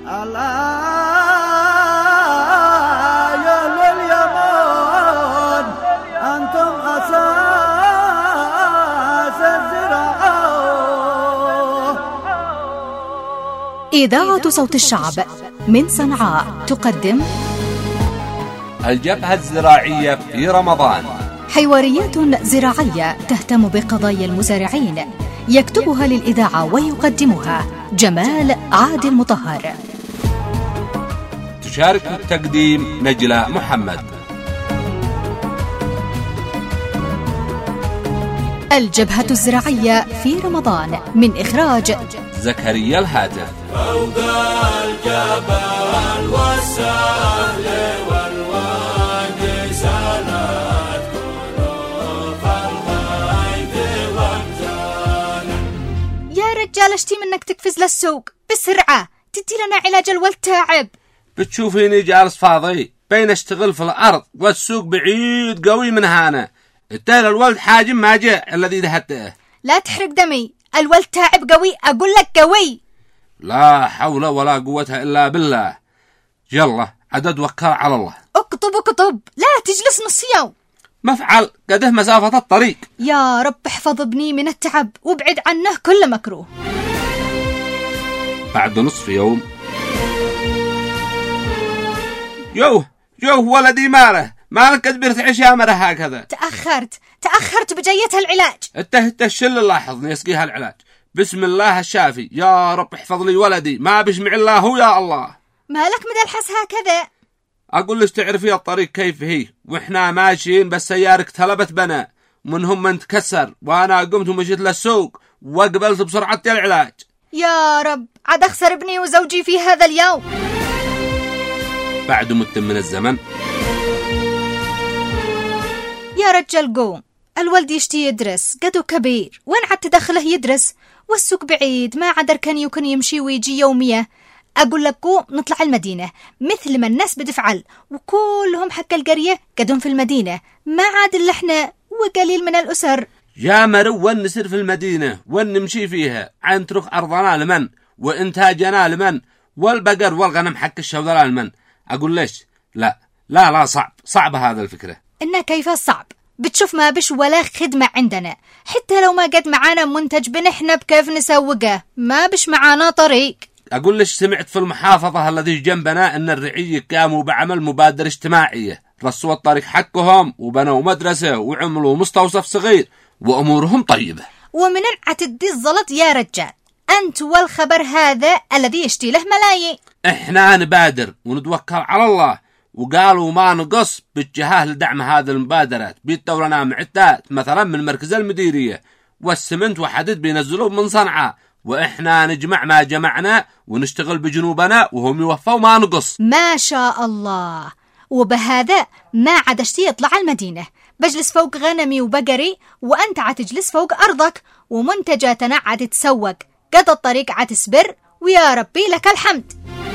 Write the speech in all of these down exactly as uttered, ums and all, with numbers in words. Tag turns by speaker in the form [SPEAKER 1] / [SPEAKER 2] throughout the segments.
[SPEAKER 1] يا لليمن أنتم أساس الزراعة.
[SPEAKER 2] إذاعة صوت الشعب من صنعاء تقدم
[SPEAKER 3] الجبهة الزراعية في رمضان،
[SPEAKER 2] حواريات زراعية تهتم بقضايا المزارعين، يكتبها للإذاعة ويقدمها جمال عادل مطهر.
[SPEAKER 3] تشارك التقديم نجلاء محمد.
[SPEAKER 2] الجبهة الزراعية في رمضان من إخراج
[SPEAKER 3] زكريا الهاتف.
[SPEAKER 4] فوق الجبل والسهل والوادي سالت كنوف الغيث وامزان.
[SPEAKER 2] يا رجال اشتي منك تقفز للسوق بسرعة، تدي لنا علاج الولد تعب.
[SPEAKER 3] بتشوفيني جالس فاضي بين اشتغل في الأرض والسوق بعيد قوي من هنا. التالي الولد حاجم ما جاء الذي دهته.
[SPEAKER 2] لا تحرق دمي، الولد تعب قوي، أقول لك قوي.
[SPEAKER 3] لا حول ولا قوة إلا بالله. يلا عدد وكر على الله.
[SPEAKER 2] اقطب اقطب، لا تجلس نص يوم.
[SPEAKER 3] مفعل قده مسافة الطريق.
[SPEAKER 2] يا رب احفظ ابني من التعب وابعد عنه كل مكروه.
[SPEAKER 3] بعد نصف يوم. يوه يوه ولدي ماله مالك كبرت عشامره هكذا.
[SPEAKER 2] تأخرت تأخرت بجية العلاج.
[SPEAKER 3] انته الشل لاحظني يسقيها العلاج. بسم الله الشافي. يا رب احفظ لي ولدي، ما بشمع الله هو يا الله.
[SPEAKER 2] مالك مدلحس هكذا؟
[SPEAKER 3] اقول لك تعرفي الطريق كيف هي، واحنا ماشيين بس سيارك تلبت بنا منهم من تكسر، وانا قمت ومشيت للسوق وقبلت بسرعة العلاج.
[SPEAKER 2] يا رب عاد اخسر ابني وزوجي في هذا اليوم.
[SPEAKER 3] بعد مدة من الزمن.
[SPEAKER 2] يا رجال قوم، الولد يشتي يدرس، قدو كبير، وين عاد تدخله يدرس؟ والسوق بعيد، ما عاد كان يمكن يمشي ويجي يومية. أقول لك قوم نطلع المدينة مثل ما الناس بتفعل، وكلهم حق القرية قدهم في المدينة، ما عاد إلا احنا وقليل من الأسر.
[SPEAKER 3] يا مرو وين نسير في المدينة وين نمشي فيها، عن ترك أرضنا لمن وإنتاجنا لمن والبقر والغنم حق الشوذرة لمن. أقول ليش لا لا لا صعب صعب هذا الفكرة.
[SPEAKER 2] إنه كيف صعب؟ بتشوف ما بش ولا خدمة عندنا، حتى لو ما قد معانا منتج بنحنا بكيف نسوقه، ما بش معانا طريق.
[SPEAKER 3] أقول لك سمعت في المحافظة الذي جنبنا أن الرعية قاموا بعمل مبادرة اجتماعية، رصوا الطريق حقهم وبنوا مدرسة وعملوا مستوصف صغير وأمورهم طيبة.
[SPEAKER 2] ومن عتدي الزلط يا رجال، أنت والخبر هذا الذي يشتي له ملايين.
[SPEAKER 3] إحنا نبادر ونتوكل على الله، وقالوا ما نقص باتجاه لدعم هذه المبادرات. بيدوا لنا معدات مثلا من مركز المديرية، والسمنت وحديد بينزلوه من صنعاء، وإحنا نجمع ما جمعنا ونشتغل بجنوبنا وهم يوفوا ما نقص.
[SPEAKER 2] ما شاء الله. وبهذا ما عاد اشتي يطلع المدينة، بجلس فوق غنمي وبقري، وأنت عتجلس فوق أرضك، ومنتجاتنا عاد تسوق، قد الطريق عاد تسبر، ويا ربي لك الحمد.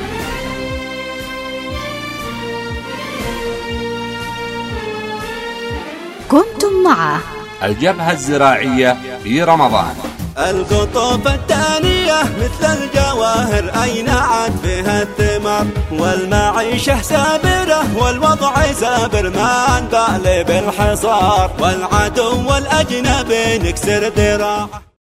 [SPEAKER 2] كنتم مع
[SPEAKER 3] الجبهة الزراعية في رمضان.
[SPEAKER 4] القطوف الثانية مثل الجواهر أين عاد فيها الثمار، والمعيشة سابرة والوضع سابر ما نبالي بالحصار، والعدو والأجنبي نكسر ذراعه.